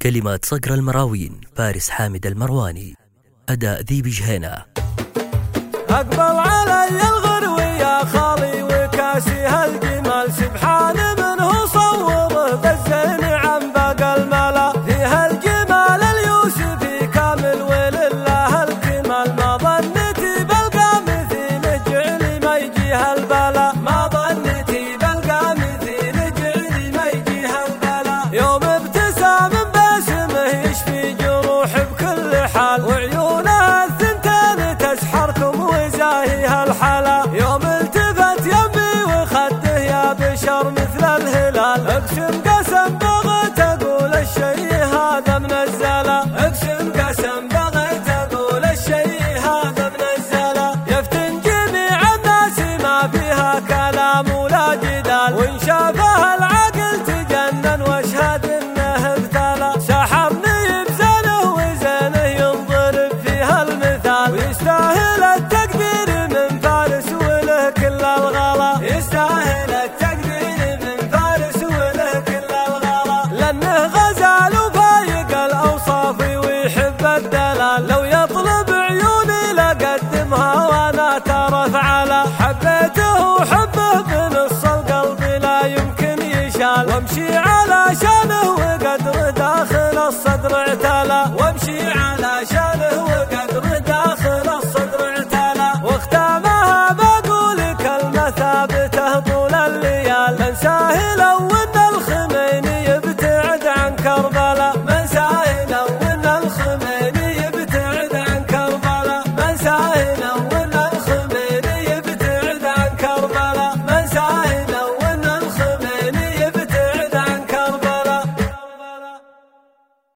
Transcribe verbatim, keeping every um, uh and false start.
كلمات صقر المراوين، فارس حامد المرواني، أداء ذيب جهينة. أقبل علي الغروي يا خالي وكاسي هالجمال، سبحان منه صوره بالزين عن باقى الملا، في هالجمال اليوسفي كامل ولله الكمال، ما ظنيتي بلقى مثيل جعلي ما يجي هالبلا، ما ظنيتي بلقى مثيل جعلي ما يجي هالبلا، يوم ابتسام باسمه يشفي جروح بكل حال، وعيونه الثنتين تسحركم وزاهي هالحلا، يوم التفت يمي وخده يا بشر مثل الهلال، اقسم قسم بغيت اقول الشي هذا منزله، اقسم قسم بغيت اقول الشي هذا منزله، يفتن جميع الناس ما فيها كلام ولا جدال، وان شافها العقل تجنن واشهد انه ابتلى، سحرني بزنه وزنه ينضرب فيها المثال، ويستاهل التقدير من فارس وله كل الغلا، يستاهل التقدير من فارس وله كل الغلا، لانه غزال وفايق الاوصاف ويحب الدلال، لو يطلب عيوني لقدمها وانا ترى فعلا، حبيته وحبه بنص القلب لا يمكن يشال، وامشي على شانه وقدره داخل الصدر اعتال.